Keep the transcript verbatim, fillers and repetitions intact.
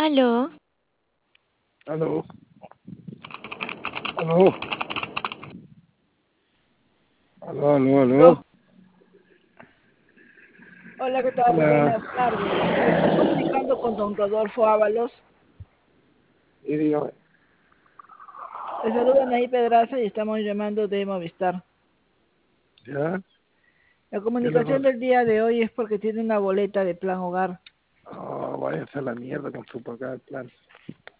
Aló, Aló, aló, aló, aló, Oh, aló. hola, ¿qué tal? Hola, Buenas tardes. Me estoy comunicando con don Rodolfo Ábalos. y dígame, Le saluda Naí Pedraza y estamos llamando de Movistar. ¿ya? La ¿Qué le comunicación pasa? del día de hoy es porque tiene una boleta de plan hogar. Oh, váyase a la mierda con su papá, el plan.